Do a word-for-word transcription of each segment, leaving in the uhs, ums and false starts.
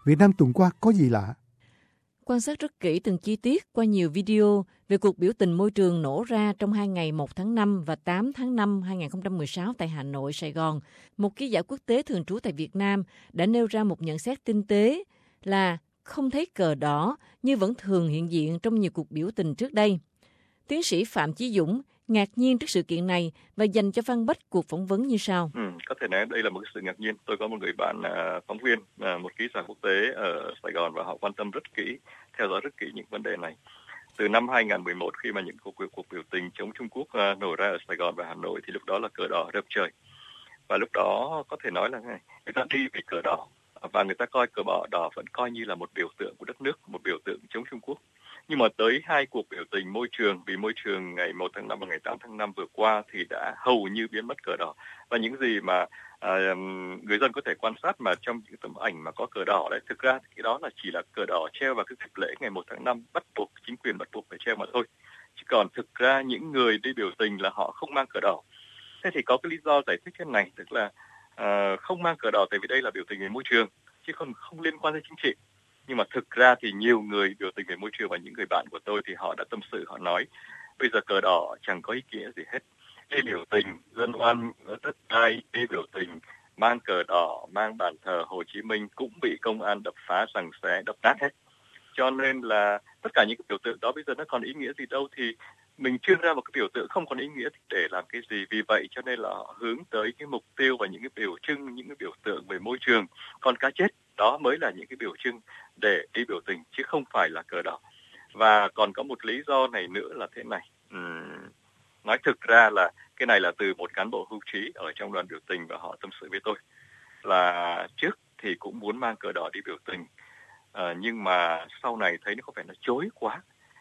Việt Nam tuần qua có gì lạ? Quan sát rất kỹ từng chi tiết qua nhiều video về cuộc biểu tình môi trường nổ ra trong hai ngày một tháng năm và tám tháng năm hai nghìn không trăm mười sáu tại Hà Nội, Sài Gòn, một ký giả quốc tế thường trú tại Việt Nam đã nêu ra một nhận xét tinh tế là không thấy cờ đỏ như vẫn thường hiện diện trong nhiều cuộc biểu tình trước đây. Tiến sĩ Phạm Chí Dũng ngạc nhiên trước sự kiện này và dành cho Văn Bách cuộc phỏng vấn như sau. Ừ, có thể nói đây là một cái sự ngạc nhiên. Tôi có một người bạn à, phóng viên, à, một ký giả quốc tế ở Sài Gòn và họ quan tâm rất kỹ, theo dõi rất kỹ những vấn đề này. Từ năm hai nghìn không trăm mười một khi mà những cuộc, cuộc biểu tình chống Trung Quốc à, nổ ra ở Sài Gòn và Hà Nội thì lúc đó là cờ đỏ rợp trời. Và lúc đó có thể nói là này, người ta đi vì cờ đỏ và người ta coi cờ bọ đỏ vẫn coi như là một biểu tượng của đất nước, một biểu tượng chống Trung Quốc. Nhưng mà tới hai cuộc biểu tình môi trường vì môi trường ngày một tháng năm và ngày tám tháng năm vừa qua thì đã hầu như biến mất cờ đỏ. Và những gì mà à, người dân có thể quan sát mà trong những tấm ảnh mà có cờ đỏ đấy, thực ra cái đó là chỉ là cờ đỏ treo vào cái dịp lễ ngày một tháng năm, bắt buộc chính quyền bắt buộc phải treo mà thôi. Chứ còn thực ra những người đi biểu tình là họ không mang cờ đỏ. Thế thì có cái lý do giải thích thế này, tức là uh, không mang cờ đỏ tại vì đây là biểu tình về môi trường chứ không không liên quan đến chính trị. Nhưng mà thực ra thì nhiều người biểu tình về môi trường và những người bạn của tôi thì họ đã tâm sự, họ nói bây giờ cờ đỏ chẳng có ý nghĩa gì hết. Đi biểu tình dân oan đất đai, đi biểu tình mang cờ đỏ, mang bàn thờ Hồ Chí Minh cũng bị công an đập phá, giằng xé, đập nát hết. Cho nên là tất cả những cái biểu tượng đó bây giờ nó còn ý nghĩa gì đâu, thì mình trưng ra một cái biểu tượng không còn ý nghĩa thì để làm cái gì. Vì vậy cho nên là họ hướng tới cái mục tiêu và những cái biểu trưng, những cái biểu tượng về môi trường. Còn cá chết đó mới là những cái biểu trưng để đi biểu tình chứ không phải là cờ đỏ. Và còn có một lý do này nữa là thế này. Uhm, nói thực ra là cái này là từ một cán bộ hưu trí ở trong đoàn biểu tình và họ tâm sự với tôi là trước thì cũng muốn mang cờ đỏ đi biểu tình, à, nhưng mà sau này thấy nó có vẻ nó chối quá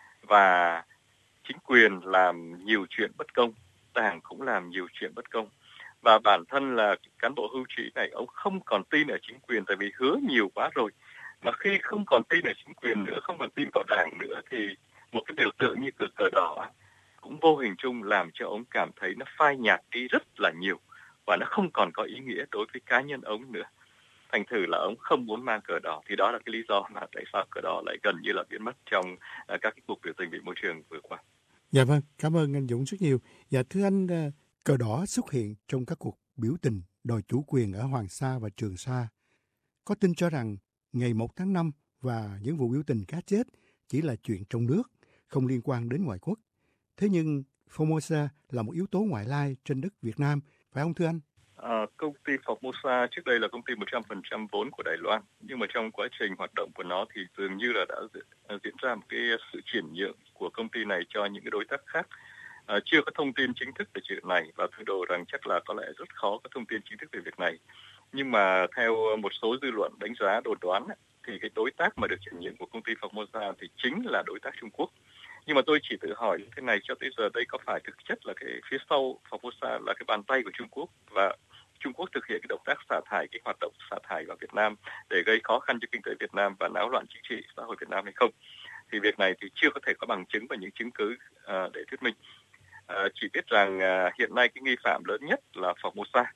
và chính quyền làm nhiều chuyện bất công, Đảng cũng làm nhiều chuyện bất công. Và bản thân là cán bộ hưu trí này, ông không còn tin ở chính quyền tại vì hứa nhiều quá rồi. Mà khi không còn tin ở chính quyền nữa, không còn tin vào Đảng nữa thì một cái biểu tượng như cờ, cờ đỏ cũng vô hình chung làm cho ông cảm thấy nó phai nhạt đi rất là nhiều và nó không còn có ý nghĩa đối với cá nhân ông nữa. Thành thử là ông không muốn mang cờ đỏ, thì đó là cái lý do mà tại sao cờ đỏ lại gần như là biến mất trong uh, các cái cuộc biểu tình vì môi trường vừa qua. Dạ vâng, cảm ơn anh Dũng rất nhiều. Dạ thưa anh, cờ đỏ xuất hiện trong các cuộc biểu tình đòi chủ quyền ở Hoàng Sa và Trường Sa. Có tin cho rằng ngày một tháng năm và những vụ biểu tình cá chết chỉ là chuyện trong nước, không liên quan đến ngoại quốc. Thế nhưng Formosa là một yếu tố ngoại lai trên đất Việt Nam, phải không thưa anh? À, công ty Formosa trước đây là công ty một trăm phần trăm vốn của Đài Loan, nhưng mà trong quá trình hoạt động của nó thì dường như là đã diễn ra một cái sự chuyển nhượng của công ty này cho những cái đối tác khác. À, chưa có thông tin chính thức về chuyện này và tôi đồ rằng chắc là có lẽ rất khó có thông tin chính thức về việc này. Nhưng mà theo một số dư luận đánh giá đồn đoán thì cái đối tác mà được chuyển nhượng của công ty Formosa thì chính là đối tác Trung Quốc. Nhưng mà tôi chỉ tự hỏi thế này, cho tới giờ đây có phải thực chất là cái phía sau Formosa là cái bàn tay của Trung Quốc và Trung Quốc thực hiện cái động tác xả thải, cái hoạt động xả thải vào Việt Nam để gây khó khăn cho kinh tế Việt Nam và náo loạn chính trị xã hội Việt Nam hay không? Thì việc này thì chưa có thể có bằng chứng và những chứng cứ uh, để thuyết minh. Uh, chỉ biết rằng uh, hiện nay cái nghi phạm lớn nhất là Formosa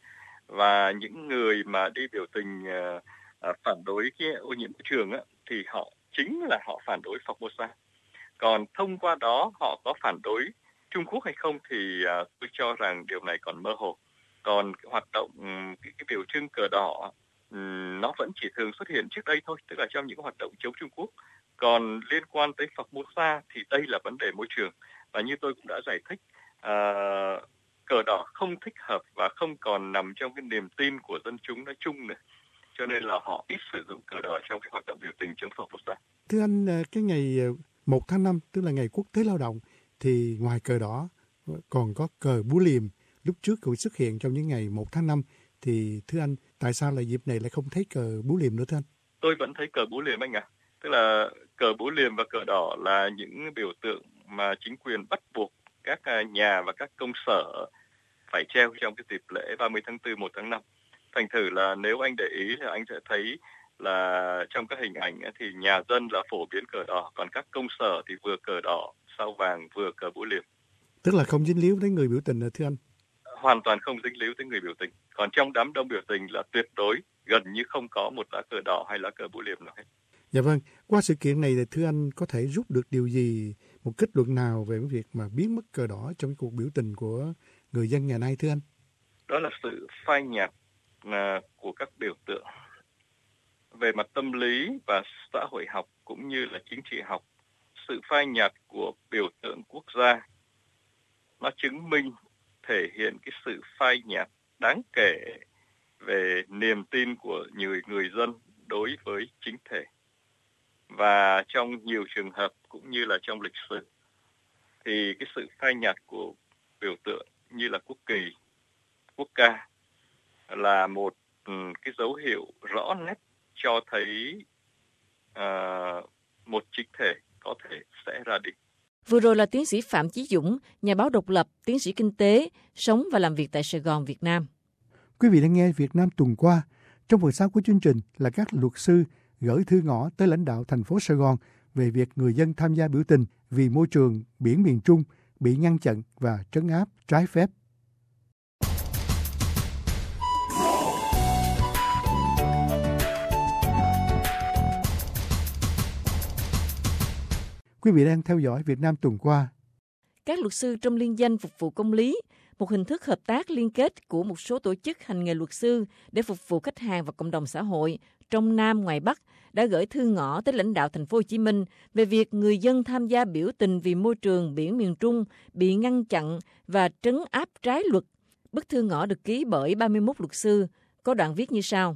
và những người mà đi biểu tình uh, uh, phản đối cái ô nhiễm môi trường uh, thì họ chính là họ phản đối Formosa. Còn thông qua đó họ có phản đối Trung Quốc hay không thì uh, tôi cho rằng điều này còn mơ hồ. Còn cái hoạt động cái, cái biểu trưng cờ đỏ um, nó vẫn chỉ thường xuất hiện trước đây thôi, tức là trong những hoạt động chống Trung Quốc. Còn liên quan tới Formosa thì đây là vấn đề môi trường và như tôi cũng đã giải thích, uh, cờ đỏ không thích hợp và không còn nằm trong cái niềm tin của dân chúng nói chung nữa, cho nên là họ ít sử dụng cờ đỏ trong cái hoạt động biểu tình chống Formosa. Thưa anh, cái ngày một tháng năm tức là ngày quốc tế lao động thì ngoài cờ đỏ còn có cờ búa liềm, lúc trước cũng xuất hiện trong những ngày một tháng năm, thì thưa anh, tại sao là dịp này lại không thấy cờ búa liềm nữa thưa anh? Tôi vẫn thấy cờ búa liềm anh ạ. À. Tức là cờ búa liềm và cờ đỏ là những biểu tượng mà chính quyền bắt buộc các nhà và các công sở phải treo trong cái dịp lễ ba mươi tháng tư, một tháng năm. Thành thử là nếu anh để ý thì anh sẽ thấy là trong các hình ảnh thì nhà dân là phổ biến cờ đỏ, còn các công sở thì vừa cờ đỏ, sao vàng, vừa cờ búa liềm. Tức là không dính líu đến người biểu tình thưa anh? Hoàn toàn không dính líu tới người biểu tình. Còn trong đám đông biểu tình là tuyệt đối gần như không có một lá cờ đỏ hay lá cờ búa liềm nào hết. Dạ vâng, qua sự kiện này thì thưa anh có thể rút được điều gì, một kết luận nào về cái việc mà biến mất cờ đỏ trong cái cuộc biểu tình của người dân ngày nay thưa anh? Đó là sự phai nhạt à, của các biểu tượng. Về mặt tâm lý và xã hội học cũng như là chính trị học, sự phai nhạt của biểu tượng quốc gia nó chứng minh thể hiện cái sự phai nhạt đáng kể về niềm tin của nhiều người dân đối với chính thể. Và trong nhiều trường hợp cũng như là trong lịch sử thì cái sự phai nhạt của biểu tượng như là quốc kỳ, quốc ca là một cái dấu hiệu rõ nét cho thấy uh, một chính thể có thể sẽ ra đi. Vừa rồi là tiến sĩ Phạm Chí Dũng, nhà báo độc lập, tiến sĩ kinh tế, sống và làm việc tại Sài Gòn, Việt Nam. Quý vị đang nghe Việt Nam tuần qua. Trong phần sau của chương trình là các luật sư gửi thư ngõ tới lãnh đạo thành phố Sài Gòn về việc người dân tham gia biểu tình vì môi trường biển miền Trung bị ngăn chặn và trấn áp trái phép. Quý vị đang theo dõi Việt Nam tuần qua. Các luật sư trong liên danh phục vụ công lý, một hình thức hợp tác liên kết của một số tổ chức hành nghề luật sư để phục vụ khách hàng và cộng đồng xã hội trong Nam ngoài Bắc, đã gửi thư ngõ tới lãnh đạo thành phố Hồ Chí Minh về việc người dân tham gia biểu tình vì môi trường biển miền Trung bị ngăn chặn và trấn áp trái luật. Bức thư ngõ được ký bởi ba mươi mốt luật sư, có đoạn viết như sau.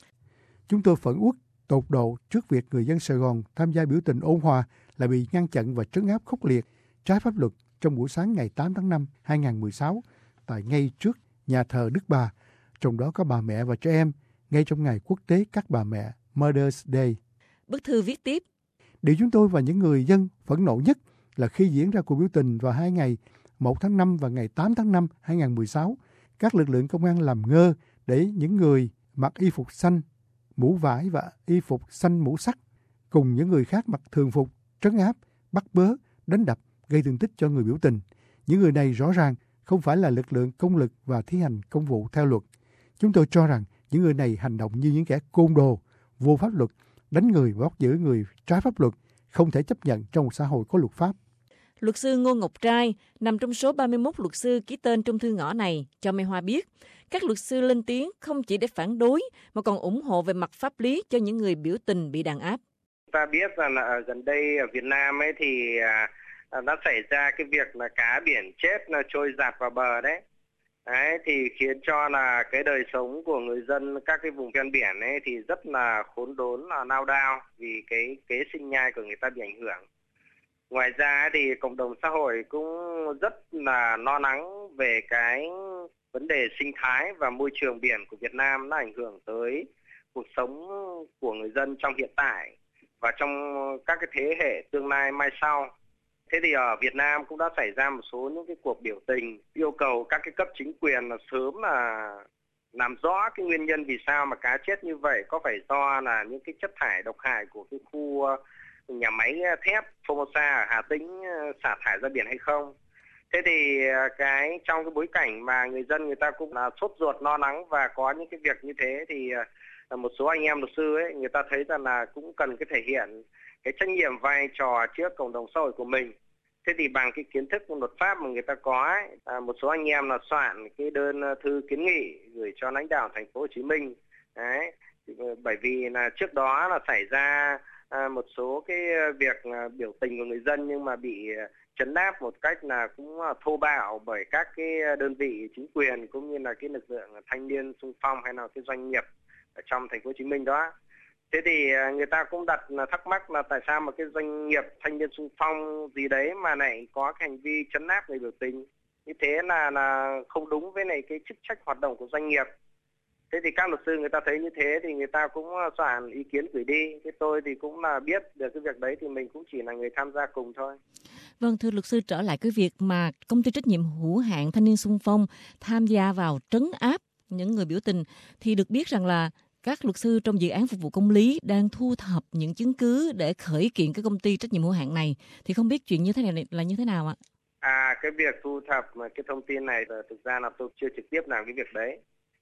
Chúng tôi phẫn uất tột độ trước việc người dân Sài Gòn tham gia biểu tình ôn hòa lại bị ngăn chặn và trấn áp khốc liệt, trái pháp luật trong buổi sáng ngày tám tháng năm hai nghìn không trăm mười sáu tại ngay trước nhà thờ Đức Bà, trong đó có bà mẹ và trẻ em, ngay trong ngày quốc tế các bà mẹ Mother's Day. Bức thư viết tiếp. Điều chúng tôi và những người dân phẫn nộ nhất là khi diễn ra cuộc biểu tình vào hai ngày một tháng năm và ngày tám tháng năm hai nghìn không trăm mười sáu, các lực lượng công an làm ngơ để những người mặc y phục xanh, mũ vải và y phục xanh mũ sắt cùng những người khác mặc thường phục trấn áp, bắt bớ, đánh đập, gây thương tích cho người biểu tình. Những người này rõ ràng không phải là lực lượng công lực và thi hành công vụ theo luật. Chúng tôi cho rằng những người này hành động như những kẻ côn đồ, vô pháp luật, đánh người và bắt giữ người trái pháp luật, không thể chấp nhận trong một xã hội có luật pháp. Luật sư Ngô Ngọc Trai, nằm trong số ba mươi mốt luật sư ký tên trong thư ngõ này, cho Mai Hoa biết, các luật sư lên tiếng không chỉ để phản đối mà còn ủng hộ về mặt pháp lý cho những người biểu tình bị đàn áp. Ta biết rằng là ở gần đây ở Việt Nam ấy thì à, đã xảy ra cái việc là cá biển chết là trôi dạt vào bờ đấy. Đấy thì khiến cho là cái đời sống của người dân các cái vùng ven biển ấy thì rất là khốn đốn, là nao đao vì cái kế sinh nhai của người ta bị ảnh hưởng. Ngoài ra thì cộng đồng xã hội cũng rất là lo lắng về cái vấn đề sinh thái và môi trường biển của Việt Nam, nó ảnh hưởng tới cuộc sống của người dân trong hiện tại và trong các cái thế hệ tương lai mai sau. Thế thì ở Việt Nam cũng đã xảy ra một số những cái cuộc biểu tình yêu cầu các cái cấp chính quyền là sớm là làm rõ cái nguyên nhân vì sao mà cá chết như vậy, có phải do là những cái chất thải độc hại của cái khu nhà máy thép Formosa ở Hà Tĩnh xả thải ra biển hay không. Thế thì cái trong cái bối cảnh mà người dân người ta cũng là sốt ruột lo lắng và có những cái việc như thế thì một số anh em luật sư ấy, người ta thấy rằng là cũng cần cái thể hiện cái trách nhiệm vai trò trước cộng đồng xã hội của mình. Thế thì bằng cái kiến thức luật pháp mà người ta có ấy, à, một số anh em là soạn cái đơn thư kiến nghị gửi cho lãnh đạo thành phố Hồ Chí Minh. Đấy, bởi vì là trước đó là xảy ra à, một số cái việc à, biểu tình của người dân nhưng mà bị trấn áp một cách là cũng thô bạo bởi các cái đơn vị chính quyền cũng như là cái lực lượng thanh niên xung phong hay là cái doanh nghiệp ở trong thành phố Hồ Chí Minh đó. Thế thì người ta cũng đặt thắc mắc là tại sao mà cái doanh nghiệp thanh niên xung phong gì đấy mà lại có cái hành vi trấn áp người biểu tình như thế là là không đúng với lại cái chức trách hoạt động của doanh nghiệp. Thế thì các luật sư người ta thấy như thế thì người ta cũng soạn ý kiến gửi đi. Thế tôi thì cũng là biết được cái việc đấy thì mình cũng chỉ là người tham gia cùng thôi. Vâng, thưa luật sư, trở lại cái việc mà công ty trách nhiệm hữu hạn thanh niên xung phong tham gia vào trấn áp những người biểu tình thì được biết rằng là các luật sư trong dự án phục vụ công lý đang thu thập những chứng cứ để khởi kiện cái công ty trách nhiệm hữu hạn này. Thì không biết chuyện như thế này là như thế nào ạ? À, cái việc thu thập cái thông tin này thực ra là tôi chưa trực tiếp làm cái việc đấy.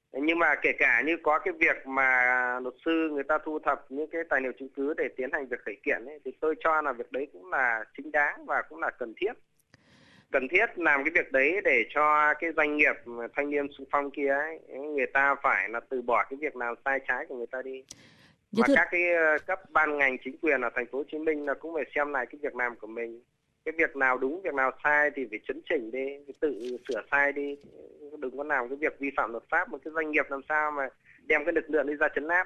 Nhưng mà kể cả như có cái việc mà luật sư người ta thu thập những cái tài liệu chứng cứ để tiến hành việc khởi kiện ấy, thì tôi cho là việc đấy cũng là chính đáng và cũng là cần thiết. Cần thiết làm cái việc đấy để cho cái doanh nghiệp thanh niên xung phong kia ấy, người ta phải là từ bỏ cái việc nào sai trái của người ta đi. Dạ Và thưa... các cái cấp ban ngành chính quyền ở thành phố Hồ Chí Minh là cũng phải xem lại cái việc làm của mình. Cái việc nào đúng, việc nào sai thì phải chấn chỉnh đi, tự sửa sai đi. Đừng có làm cái việc vi phạm luật pháp, một cái doanh nghiệp làm sao mà đem cái lực lượng đi ra trấn áp.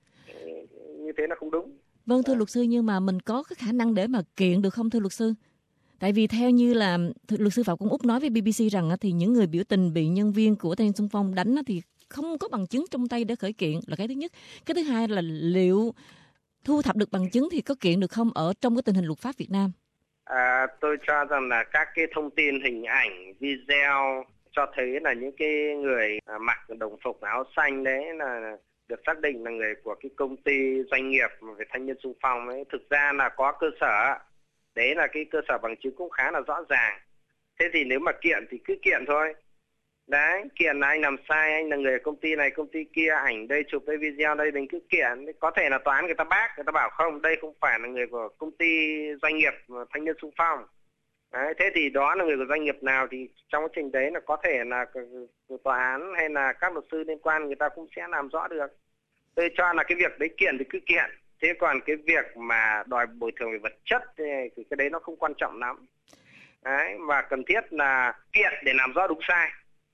Như thế là không đúng. Vâng thưa luật sư, nhưng mà mình có cái khả năng để mà kiện được không thưa luật sư? Tại vì theo như là luật sư Phạm Công Úc nói với bê bê xê rằng thì những người biểu tình bị nhân viên của thanh niên xung phong đánh thì không có bằng chứng trong tay để khởi kiện là cái thứ nhất. Cái thứ hai là liệu thu thập được bằng chứng thì có kiện được không ở trong cái tình hình luật pháp Việt Nam? À, tôi cho rằng là các cái thông tin, hình ảnh, video cho thấy là những cái người mặc đồng phục áo xanh đấy là được xác định là người của cái công ty doanh nghiệp về thanh niên xung phong ấy, thực ra là có cơ sở. Đấy là cái cơ sở bằng chứng cũng khá là rõ ràng. Thế thì nếu mà kiện thì cứ kiện thôi. Đấy, kiện là anh làm sai, anh là người công ty này, công ty kia, ảnh đây, chụp đây, video đây, mình cứ kiện. Có thể là tòa án người ta bác, người ta bảo không, đây không phải là người của công ty doanh nghiệp thanh niên xung phong. Đấy, thế thì đó là người của doanh nghiệp nào thì trong quá trình đấy là có thể là tòa án hay là các luật sư liên quan người ta cũng sẽ làm rõ được. Tôi cho là cái việc đấy kiện thì cứ kiện. Thế còn cái việc mà đòi bồi thường về vật chất thì cái đấy nó không quan trọng lắm. Đấy, và cần thiết là kiện để làm rõ đúng sai.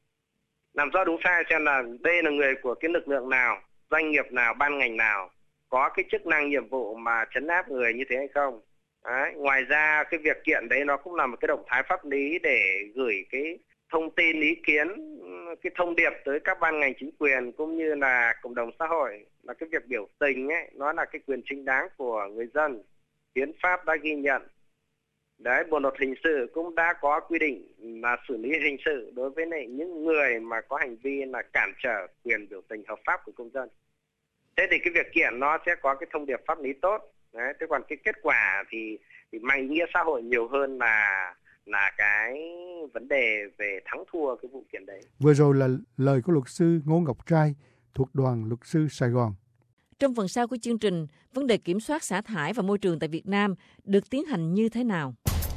Làm rõ đúng sai xem là đây là người của cái lực lượng nào, doanh nghiệp nào, ban ngành nào có cái chức năng nhiệm vụ mà trấn áp người như thế hay không. Đấy, ngoài ra cái việc kiện đấy nó cũng là một cái động thái pháp lý để gửi cái thông tin, ý kiến, cái thông điệp tới các ban ngành chính quyền cũng như là cộng đồng xã hội là cái việc biểu tình ấy, nó là cái quyền chính đáng của người dân. Hiến pháp đã ghi nhận. Đấy, bộ luật hình sự cũng đã có quy định là xử lý hình sự đối với này những người mà có hành vi là cản trở quyền biểu tình hợp pháp của công dân. Thế thì cái việc kiện nó sẽ có cái thông điệp pháp lý tốt. Đấy, thế còn cái kết quả thì, thì mang nghĩa xã hội nhiều hơn là là cái vấn đề về thắng thua cái vụ kiện đấy. Vừa rồi là lời của luật sư Ngô Ngọc Trai thuộc đoàn luật sư Sài Gòn. Trong phần sau của chương trình, vấn đề kiểm soát xả thải và môi trường tại Việt Nam được tiến hành như thế nào?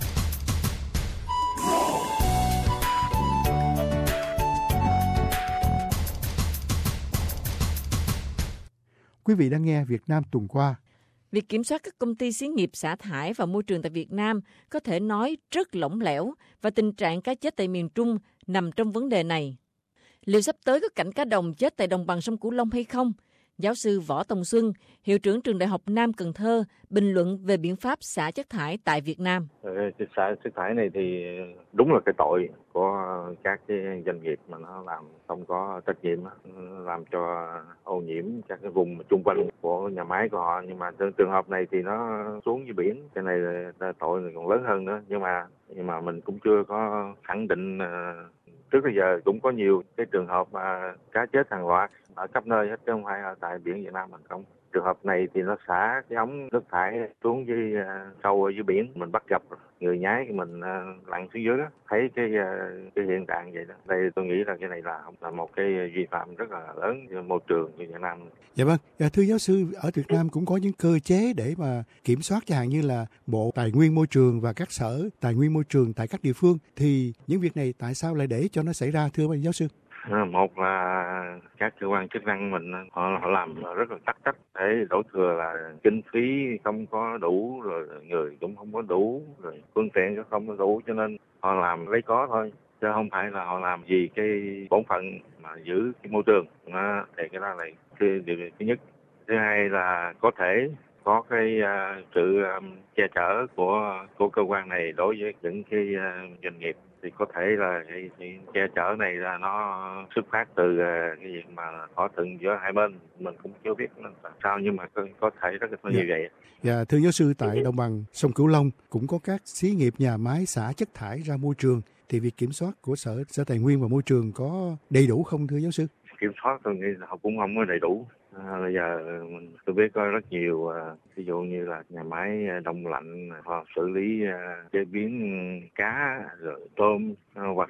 Quý vị đang nghe Việt Nam tuần qua. Việc kiểm soát các công ty xí nghiệp xả thải và môi trường tại Việt Nam có thể nói rất lỏng lẻo và tình trạng cá chết tại miền Trung nằm trong vấn đề này. Liệu sắp tới có cảnh cá đồng chết tại đồng bằng sông Cửu Long hay không? Giáo sư Võ Tòng Xuân, hiệu trưởng trường Đại học Nam Cần Thơ, bình luận về biện pháp xả chất thải tại Việt Nam. Cái xả chất thải này thì đúng là cái tội của các cái doanh nghiệp mà nó làm không có trách nhiệm, làm cho ô nhiễm các cái vùng chung quanh của nhà máy của họ. Nhưng mà trường hợp này thì nó xuống dưới biển, cái này là tội này còn lớn hơn nữa. Nhưng mà nhưng mà mình cũng chưa có khẳng định. Trước bây giờ cũng có nhiều cái trường hợp mà cá chết hàng loạt ở khắp nơi hết, chứ không phải ở tại biển Việt Nam mình không. Trường hợp này thì nó xả cái ống nước thải xuống dưới uh, sâu ở dưới biển, mình bắt gặp người nhái mình uh, lặn xuống dưới đó, thấy cái uh, cái hiện trạng vậy đó. Đây tôi nghĩ là cái này là là một cái vi phạm rất là lớn cho môi trường của Việt Nam. Dạ vâng, dạ, thưa giáo sư, ở Việt Nam cũng có những cơ chế để mà kiểm soát, chẳng hạn như là Bộ Tài nguyên Môi trường và các sở Tài nguyên Môi trường tại các địa phương. Thì những việc này tại sao lại để cho nó xảy ra thưa bác giáo sư? Một là các cơ quan chức năng mình họ, họ làm rất là tắc trách, để đổ thừa là kinh phí không có đủ, rồi người cũng không có đủ, rồi phương tiện cũng không có đủ, cho nên họ làm lấy có thôi, chứ không phải là họ làm vì cái bổn phận mà giữ cái môi trường. Đó, thì cái đó là cái điều thứ nhất. Thứ hai là có thể có cái uh, sự um, che chở của của cơ quan này đối với những cái uh, doanh nghiệp. Thì có thể là cái, cái che chở này là nó xuất phát từ uh, cái việc mà thỏa thuận giữa hai bên, mình cũng chưa biết làm sao, nhưng mà có, có thể rất là như vậy. Dạ, thưa giáo sư, tại đồng bằng sông Cửu Long cũng có các xí nghiệp, nhà máy xả chất thải ra môi trường, thì việc kiểm soát của sở sở Tài nguyên và Môi trường có đầy đủ không thưa giáo sư? Kiểm soát tôi nghĩ là họ cũng không có đầy đủ. À, bây giờ tôi biết có rất nhiều, ví dụ như là nhà máy đông lạnh, hoặc xử lý chế biến cá rồi tôm, hoặc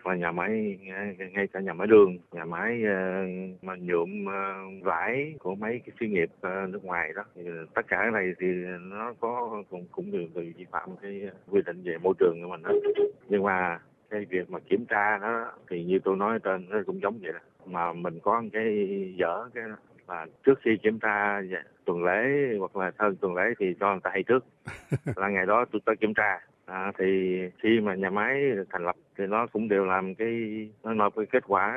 là nhà máy, ngay cả nhà máy đường, nhà máy uh, mà nhuộm uh, vải của mấy cái xí nghiệp uh, nước ngoài đó, thì tất cả cái này thì nó có cũng cũng đều bị vi phạm cái quy định về môi trường của mình đó. Nhưng mà cái việc mà kiểm tra nó thì như tôi nói trên nó cũng giống vậy đó. Mà mình có cái dở cái là trước khi kiểm tra tuần lễ hoặc là hơn tuần lễ thì cho người ta hay trước là ngày đó tôi tới kiểm tra. À, thì khi mà nhà máy thành lập thì nó cũng đều làm cái nó nộp cái kết quả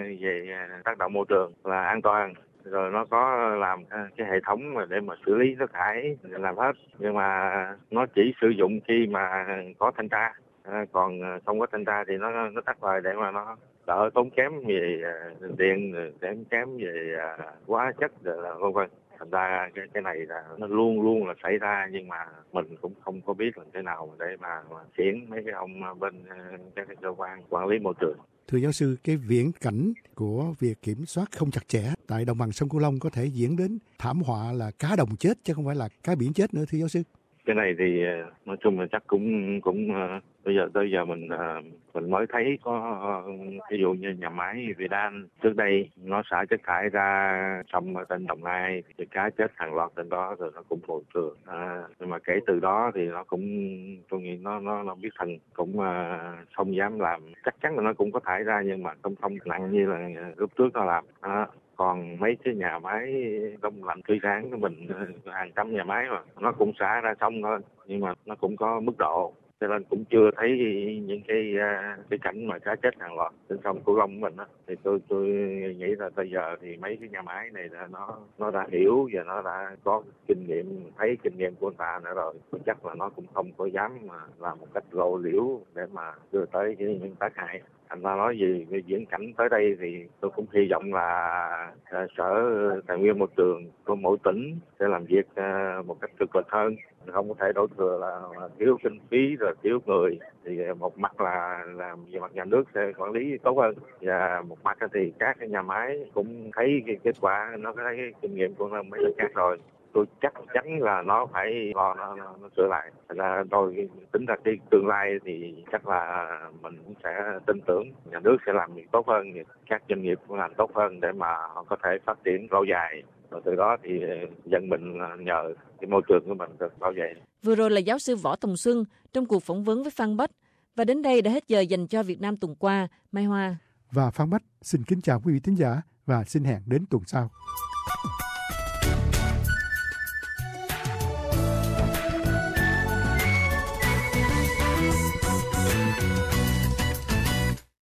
về tác động môi trường là an toàn, rồi nó có làm cái hệ thống để mà xử lý nước thải làm hết, nhưng mà nó chỉ sử dụng khi mà có thanh tra, à, còn không có thanh tra thì nó nó tắt lời để mà nó đỡ tốn kém về điện, tốn kém về hóa chất vân vân. Thành ra cái cái này là nó luôn luôn là xảy ra, nhưng mà mình cũng không có biết làm thế nào để mà, mà khiển mấy cái ông bên các cái cơ quan quản lý môi trường. Thưa giáo sư, cái viễn cảnh của việc kiểm soát không chặt chẽ tại đồng bằng sông Cửu Long có thể diễn đến thảm họa là cá đồng chết chứ không phải là cá biển chết nữa, thưa giáo sư. Cái này thì nói chung là chắc cũng cũng bây giờ tới giờ mình mình mới thấy có ví dụ như nhà máy Vidan trước đây nó xả chất thải ra sông ở trên Đồng Nai thì cá chết hàng loạt trên đó rồi nó cũng bồi thường. À, nhưng mà kể từ đó thì nó cũng tôi nghĩ nó nó nó biết thần cũng uh, không dám làm. Chắc chắn là nó cũng có thải ra nhưng mà không không nặng như là lúc trước nó làm. À, còn mấy cái nhà máy đông lạnh thủy sản của mình hàng trăm nhà máy mà nó cũng xả ra sông thôi, nhưng mà nó cũng có mức độ, cho nên cũng chưa thấy những cái cái cảnh mà cá chết hàng loạt trên sông Cửu Long của mình đó. Thì tôi tôi nghĩ là bây giờ thì mấy cái nhà máy này là nó nó đã hiểu và nó đã có kinh nghiệm, thấy kinh nghiệm của người ta nữa rồi, chắc là nó cũng không có dám mà làm một cách lộ liễu để mà đưa tới những tác hại. Anh ta nói gì về diễn cảnh tới đây thì tôi cũng hy vọng là uh, Sở Tài nguyên Môi trường của mỗi tỉnh sẽ làm việc uh, một cách cực lực hơn, không có thể đổ thừa là, là thiếu kinh phí rồi thiếu người. Thì một mặt là làm về mặt nhà nước sẽ quản lý tốt hơn, và một mặt thì các cái nhà máy cũng thấy cái kết quả, nó có thấy cái kinh nghiệm của mấy nước khác rồi. Tôi chắc chắn là nó phải lo nó, nó, nó sửa lại. Thật ra tôi tính ra cái tương lai thì chắc là mình cũng sẽ tin tưởng nhà nước sẽ làm việc tốt hơn, các doanh nghiệp cũng làm tốt hơn để mà họ có thể phát triển lâu dài. Rồi từ đó thì dân mình nhờ cái môi trường của mình được bảo vệ. Vừa rồi là giáo sư Võ Tồng Xuân trong cuộc phỏng vấn với Phan Bách. Và đến đây đã hết giờ dành cho Việt Nam tuần qua. Mai Hoa và Phan Bách xin kính chào quý vị thính giả và xin hẹn đến tuần sau.